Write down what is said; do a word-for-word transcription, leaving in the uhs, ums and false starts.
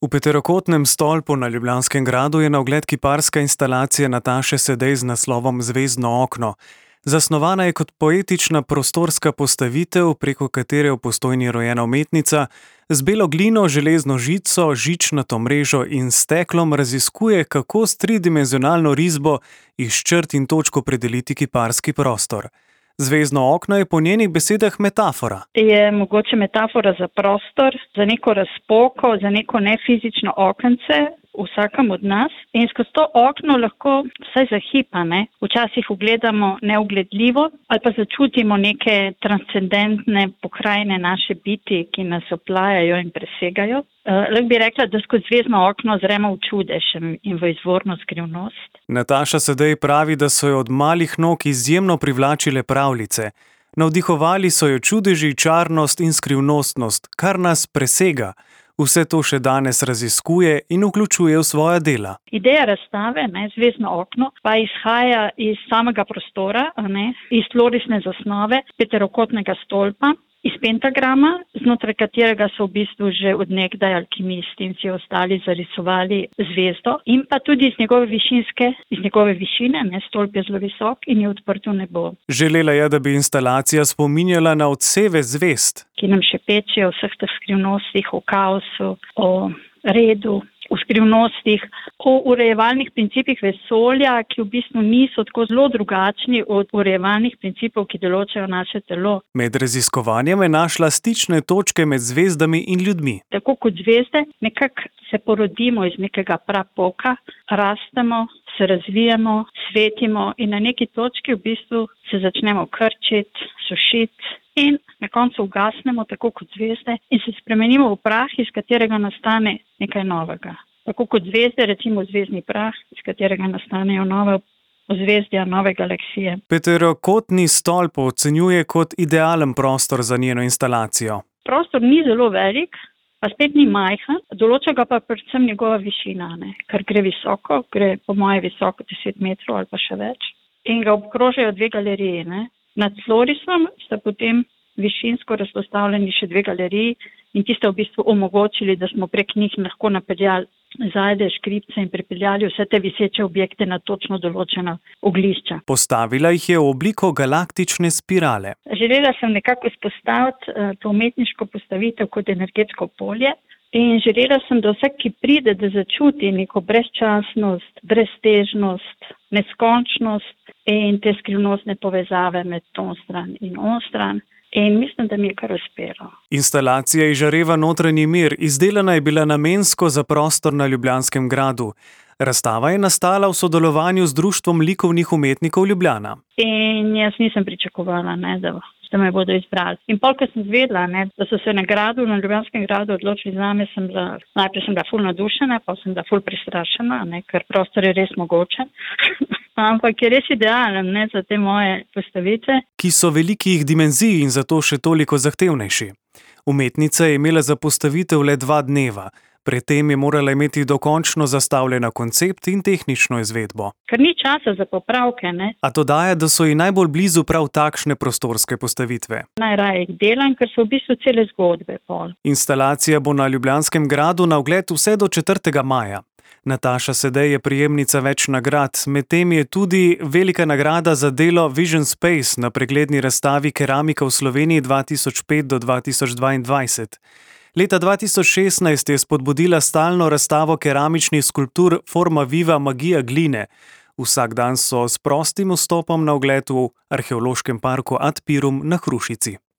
V peterokotnem stolpu na Ljubljanskem gradu je na ogled kiparska instalacija Nataše Sedej z naslovom Zvezdno okno. Zasnovana je kot poetična prostorska postavitev, preko katere v Postojni rojena umetnica z belo glino, železno žico, žičnato mrežo in steklom raziskuje, kako s tridimenzionalno risbo iz črt in točk opredeliti kiparski prostor. Zvezdno okno je po njenih besedah metafora. Je mogoče metafora za prostor, za neko razpoko, za neko nefizično okence v vsakem od nas. In skozi to okno lahko vsaj za hip, ne, včasih ugledamo neugledljivo ali pa začutimo neke transcendentne pokrajine naše biti, ki nas oplajajo in presegajo. Uh, lahko bi rekla, da skozi zvezdno okno zremo v čudež in v izvorno skrivnost. Nataša Sedej pravi, da so jo od malih nog izjemno privlačile pravljice. Navdihovali so jo čudeži, čarnost in skrivnostnost, kar nas presega. Vse to še danes raziskuje in vključuje v svoja dela. Ideja razstave, ne, Zvezdno okno, pa izhaja iz samega prostora, ne, iz tlorisne zasnove peterokotnega stolpa, iz pentagrama, znotraj katerega so v bistvu že od nekdaj alkimisti in vsi ostali zarisovali zvezdo, in pa tudi iz njegove višinske, iz njegove višine, ne, stolp je zelo visok in je odprt v nebo. Želela je, da bi instalacija spominjala na odseve zvezd, ki nam še pečijo o vseh teh skrivnostih, o kaosu, o redu, o skrivnostih, o urejevalnih principih vesolja, ki v bistvu niso tako zelo drugačni od urejevalnih principov, ki določajo naše telo. Med raziskovanjem je našla stične točke med zvezdami in ljudmi. Tako kot zvezde, nekako se porodimo iz nekega prapoka, rastemo, se razvijamo, svetimo in na neki točki v bistvu se začnemo krčiti, sušiti in na koncu ugasnemo tako kot zvezde in se spremenimo v prah, iz katerega nastane nekaj novega. Tako kot zvezde, recimo zvezdni prah, iz katerega nastanejo nove ozvezdja, nove galaksije. Peterokotni stolp ocenjuje kot idealen prostor za njeno instalacijo. Prostor ni zelo velik, pa spet ni majhen, določa ga pa predvsem njegova višina, ne, ker gre visoko, gre po moje visoko deset metrov ali pa še več. In ga obkrožajo dve galeriji, ne. Nad tlorisom sta potem višinsko razpostavljeni še dve galeriji in ti sta v bistvu omogočili, da smo prek njih lahko napeljali zajde, škripce in pripeljali vse te viseče objekte na točno določena oglišča. Postavila jih je v obliko galaktične spirale. Želela sem nekako izpostaviti uh, to umetniško postavitev kot energetsko polje in želela sem, da vsak, ki pride, da začuti neko brezčasnost, breztežnost, neskončnost in te skrivnostne povezave med to stran in on stran. In mislim, da mi je kar uspelo. Instalacija izžareva notranji mir, izdelana je bila namensko za prostor na Ljubljanskem gradu. Razstava je nastala v sodelovanju z Društvom likovnih umetnikov Ljubljana. In jaz nisem pričakovala, ne, da, da me bodo izbrali. In pol, ko sem zvedela, ne, da so se na gradu, na Ljubljanskem gradu odločili zame, sem bila, najprej sem bila ful nadušena, pa sem bila ful prestrašena, ne, ker prostor je res mogoče. Ampak je res idealen, ne, za te moje postavitve. Ki so velikih dimenzij in zato še toliko zahtevnejši. Umetnica je imela za postavitev le dva dneva. Pred tem je morala imeti dokončno zastavljena koncept in tehnično izvedbo. Ker ni časa za popravke, ne. A to daje, da so ji najbolj blizu prav takšne prostorske postavitve. Najraje jih delam, ker so v bistvu cele zgodbe pol. Instalacija bo na Ljubljanskem gradu na ogled vse do četrtega maja. Nataša Sedej je prejemnica več nagrad, medtem je tudi velika nagrada za delo Vision Space na pregledni razstavi Keramika v Sloveniji dva tisoč pet do dva tisoč dvaindvajset. Leta dva tisoč šestnajst je spodbudila stalno razstavo keramičnih skulptur Forma Viva Magija gline. Vsak dan so s prostim vstopom na ogled v arheološkem parku Ad Pirum na Hrušici.